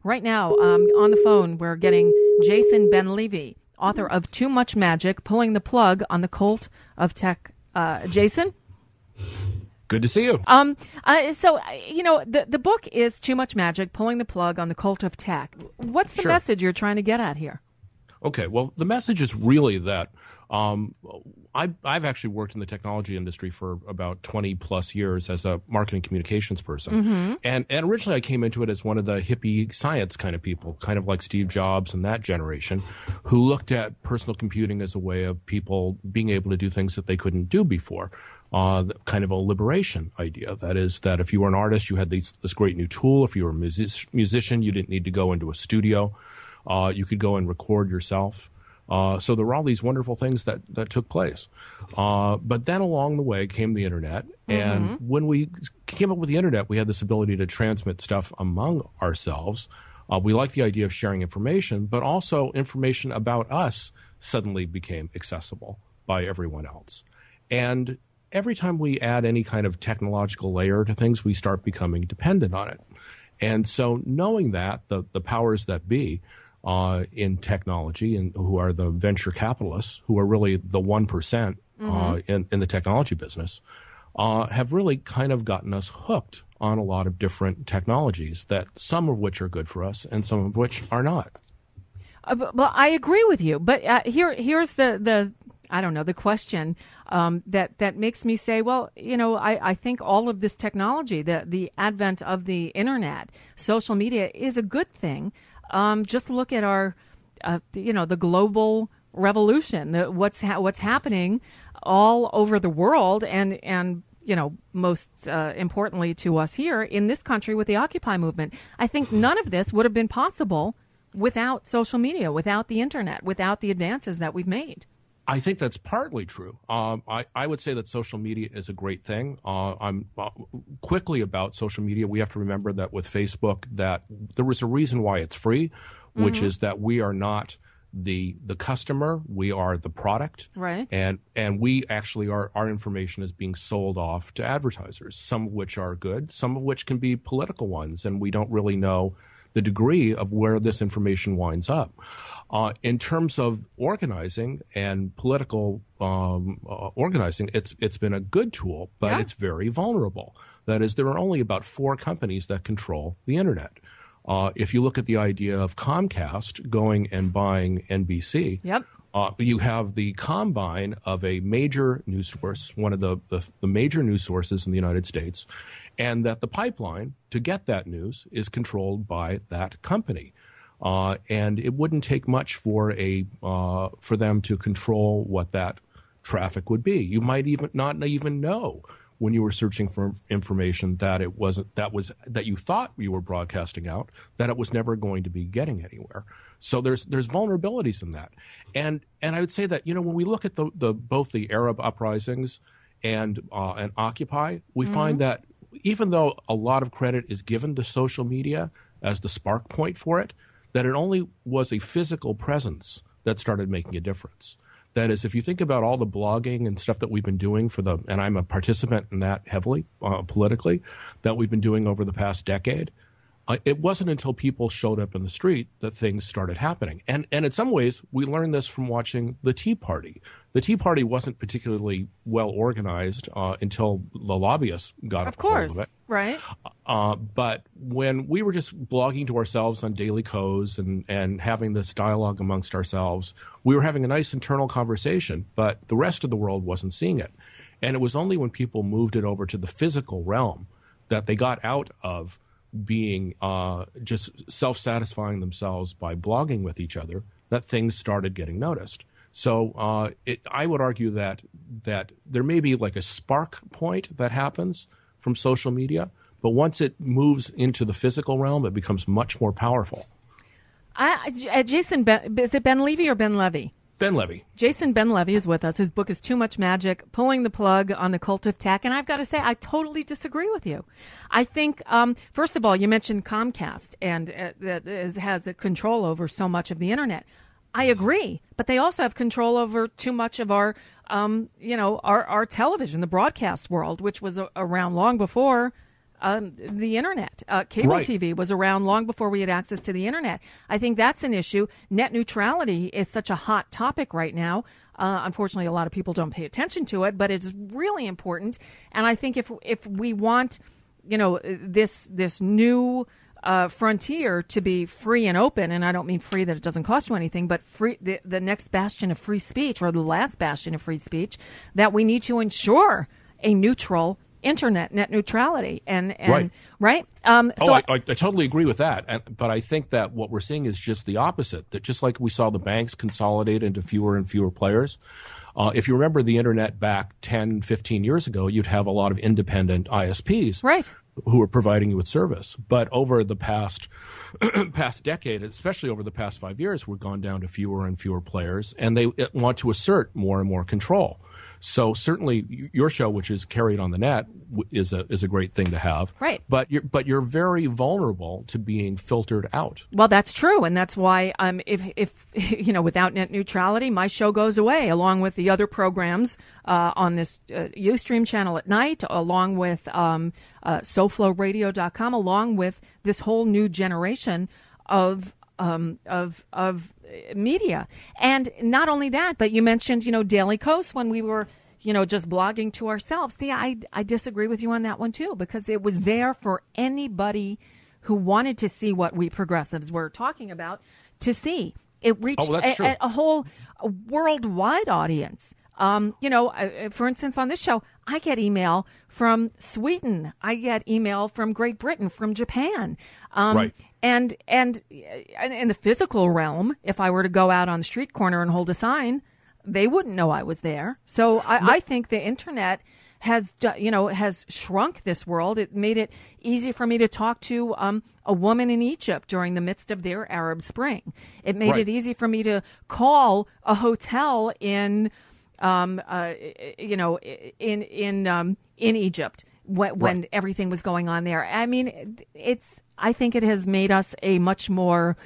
Right now, on the phone, we're getting Jason Ben-Levy, author of Too Much Magic, Pulling the Plug on the Cult of Tech. Jason? Good to see you. The book is Too Much Magic, Pulling the Plug on the Cult of Tech. What's the message you're trying to get at here? Okay, well, the message is really that I've actually worked in the technology industry for about 20 plus years as a marketing communications person. And originally I came into it as one of the hippie science kind of people, kind of like Steve Jobs and that generation, who looked at personal computing as a way of people being able to do things that they couldn't do before. Kind of a liberation idea. That is that if you were an artist, you had this great new tool. If you were a musician, you didn't need to go into a studio. You could go and record yourself. So there were all these wonderful things that took place. But then along the way came the internet. And when we came up with the internet, we had this ability to transmit stuff among ourselves. We liked the idea of sharing information, but also information about us suddenly became accessible by everyone else. And every time we add any kind of technological layer to things, we start becoming dependent on it. And so knowing that, the powers that be, in technology, and who are the venture capitalists, who are really the 1% in the technology business, have really kind of gotten us hooked on a lot of different technologies, that some of which are good for us and some of which are not. Well, I agree with you, but here's the I don't know, the question that makes me say, well, I think all of this technology, the advent of the internet, social media, is a good thing. Just look at our, the global revolution, what's happening all over the world, and most importantly to us here in this country with the Occupy movement. I think none of this would have been possible without social media, without the internet, without the advances that we've made. I think that's partly true. I would say that social media is a great thing. I'm quickly about social media. We have to remember that with Facebook, that there was a reason why it's free, which is that we are not the customer, we are the product, right? And we actually our information is being sold off to advertisers. Some of which are good, some of which can be political ones, and we don't really know the degree of where this information winds up. In terms of organizing and political organizing, it's been a good tool, but it's very vulnerable. That is, there are only about 4 companies that control the internet. If you look at the idea of Comcast going and buying NBC, you have the combine of a major news source, one of the major news sources in the United States, and that the pipeline to get that news is controlled by that company. And it wouldn't take much for them to control what that traffic would be. You might even not even know when you were searching for information that that you thought you were broadcasting out, that it was never going to be getting anywhere. So there's vulnerabilities in that. And I would say that, when we look at both the Arab uprisings and Occupy, we find that even though a lot of credit is given to social media as the spark point for it, that it only was a physical presence that started making a difference. That is, if you think about all the blogging and stuff that we've been doing and I'm a participant in that heavily, politically, that we've been doing over the past decade, it wasn't until people showed up in the street that things started happening. And in some ways, we learned this from watching the Tea Party. The Tea Party wasn't particularly well organized until the lobbyists got a hold of it. Right. But when we were just blogging to ourselves on Daily Kos and having this dialogue amongst ourselves, we were having a nice internal conversation, but the rest of the world wasn't seeing it. And it was only when people moved it over to the physical realm that they got out of being just self-satisfying themselves by blogging with each other, that things started getting noticed. So I would argue that there may be like a spark point that happens from social media, but once it moves into the physical realm, it becomes much more powerful. Jason, is it Ben-Levy or Ben-Levy? Ben-Levy. Jason Ben-Levy is with us. His book is Too Much Magic, Pulling the Plug on the Cult of Tech. And I've got to say, I totally disagree with you. I think, first of all, you mentioned Comcast and that has a control over so much of the internet. I agree, but they also have control over too much of our television, the broadcast world, which was around long before the internet. Cable Right. TV was around long before we had access to the internet. I think that's an issue. Net neutrality is such a hot topic right now. Unfortunately, a lot of people don't pay attention to it, but it's really important. And I think if we want, this new frontier to be free and open, and I don't mean free that it doesn't cost you anything, but free, the next bastion of free speech, or the last bastion of free speech, that we need to ensure a neutral internet, net neutrality, and right. I totally agree with that, but I think that what we're seeing is just the opposite. That just like we saw the banks consolidate into fewer and fewer players. If you remember the internet back 10, 15 years ago, you'd have a lot of independent ISPs, right, who were providing you with service. But over the past decade, especially over the past 5 years, we've gone down to fewer and fewer players, and they want to assert more and more control. So certainly your show, which is carried on the net, is a great thing to have. Right. But you're very vulnerable to being filtered out. Well, that's true, and that's why if without net neutrality, my show goes away along with the other programs on this Ustream channel at night, along with SoFloRadio.com, along with this whole new generation of media. And not only that, but you mentioned, Daily Kos when we were, just blogging to ourselves. See, I disagree with you on that one too, because it was there for anybody who wanted to see what we progressives were talking about to see. It reached a whole worldwide audience. For instance, on this show, I get email from Sweden. I get email from Great Britain, from Japan. Right. And in the physical realm, if I were to go out on the street corner and hold a sign, they wouldn't know I was there. So I think the internet has shrunk this world. It made it easy for me to talk to a woman in Egypt during the midst of their Arab Spring. It made it easy for me to call a hotel in Egypt when everything was going on there. I mean, I think it has made us a much more,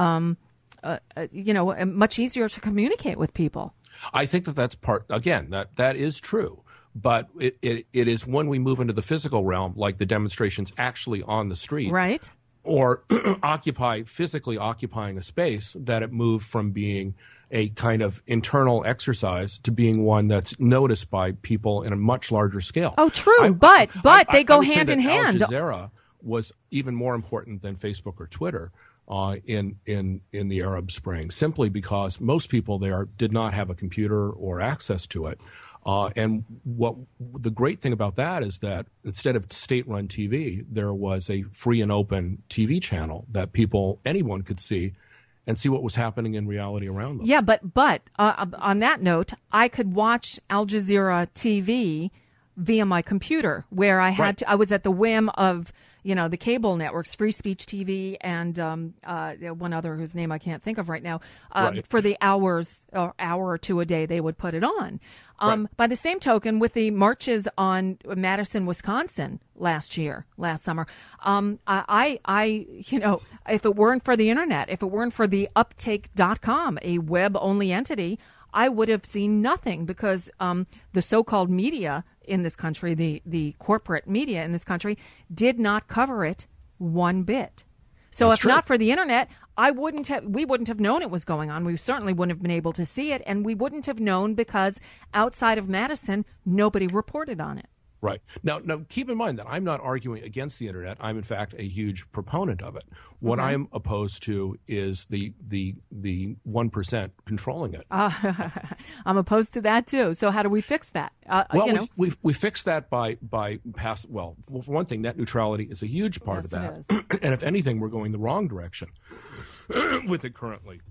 much easier to communicate with people. I think that's part, again, that is true. But it is when we move into the physical realm, like the demonstrations actually on the street. Right. Or physically occupying a space, that it moved from being a kind of internal exercise to being one that's noticed by people in a much larger scale. Oh, true. But they go hand in hand. Al Jazeera was even more important than Facebook or Twitter in the Arab Spring, simply because most people there did not have a computer or access to it. And what the great thing about that is that instead of state-run TV, there was a free and open TV channel that anyone could see and see what was happening in reality around them. Yeah, but on that note, I could watch Al Jazeera TV via my computer, where I had I was at the whim of the cable networks, Free Speech TV, and one other whose name I can't think of right now, for the hour or two a day they would put it on. By the same token, with the marches on Madison, Wisconsin last summer, if it weren't for the internet, if it weren't for the Uptake.com, a web-only entity, I would have seen nothing, because the so-called media in this country, the corporate media in this country, did not cover it one bit. So That's true. Not for the internet, we wouldn't have known it was going on. We certainly wouldn't have been able to see it, and we wouldn't have known because outside of Madison, nobody reported on it. Right. Now, keep in mind that I'm not arguing against the internet. I'm, in fact, a huge proponent of it. What I'm opposed to is the 1% controlling it. I'm opposed to that, too. So how do we fix that? We fix that by for one thing, net neutrality is a huge part of that. And if anything, we're going the wrong direction with it currently.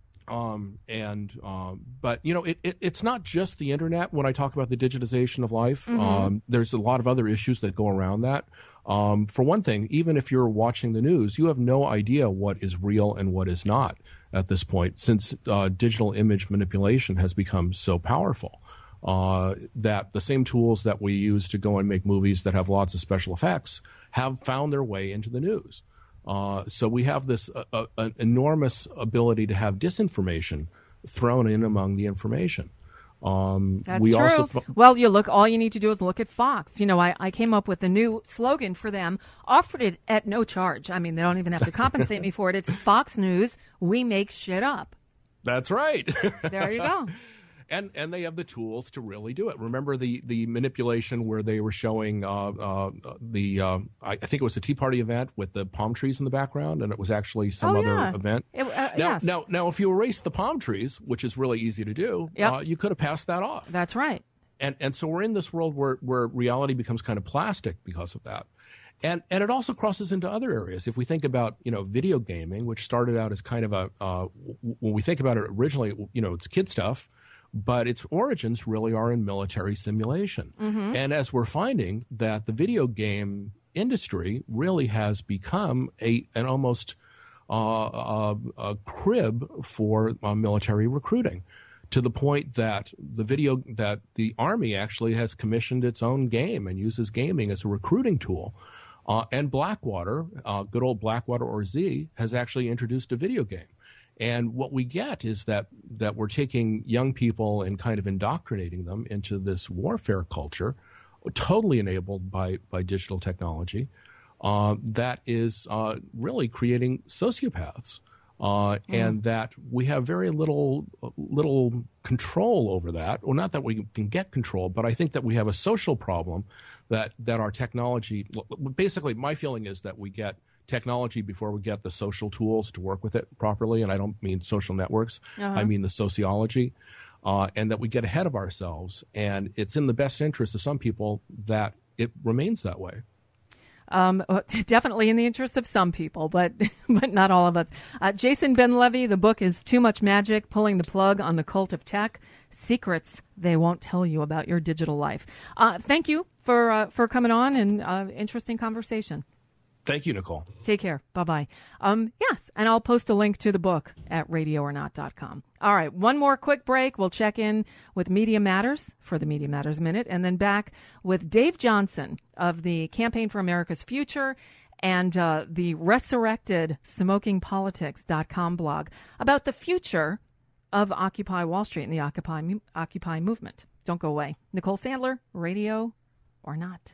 But it's not just the internet. When I talk about the digitization of life, there's a lot of other issues that go around that. For one thing, even if you're watching the news, you have no idea what is real and what is not at this point, since digital image manipulation has become so powerful. That the same tools that we use to go and make movies that have lots of special effects have found their way into the news. So we have this an enormous ability to have disinformation thrown in among the information. That's we true. also Well, all you need to do is look at Fox. You know, I came up with a new slogan for them, offered it at no charge. I mean, they don't even have to compensate me for it. It's Fox News, we make shit up. That's right. There you go. And they have the tools to really do it. Remember the manipulation where they were showing I think it was a Tea Party event with the palm trees in the background, and it was actually some other event. Yes. Now, if you erase the palm trees, which is really easy to do, you could have passed that off. That's right. And so we're in this world where reality becomes kind of plastic because of that. And it also crosses into other areas. If we think about, video gaming, which started out as kind of when we think about it originally, it's kid stuff, but its origins really are in military simulation. Mm-hmm. And as we're finding that the video game industry really has become an almost a crib for military recruiting, to the point that the Army actually has commissioned its own game and uses gaming as a recruiting tool. And Blackwater, good old Blackwater or Z, has actually introduced a video game. And what we get is that we're taking young people and kind of indoctrinating them into this warfare culture, totally enabled by digital technology, that is really creating sociopaths. And that we have very little control over that. Well, not that we can get control, but I think that we have a social problem that our technology, basically my feeling is that we get technology before we get the social tools to work with it properly. And I don't mean social networks. I mean the sociology, and that we get ahead of ourselves. And it's in the best interest of some people that it remains that way. Definitely in the interest of some people, but not all of us. Jason Ben-Levy, the book is Too Much Magic, Pulling the Plug on the Cult of Tech, Secrets They Won't Tell You About Your Digital Life. Thank you for coming on and interesting conversation. Thank you, Nicole. Take care. Bye-bye. Yes, and I'll post a link to the book at radioornot.com. All right, one more quick break. We'll check in with Media Matters for the Media Matters Minute, and then back with Dave Johnson of the Campaign for America's Future and the resurrected SmokingPolitics.com blog about the future of Occupy Wall Street and the Occupy movement. Don't go away. Nicole Sandler, Radio or Not.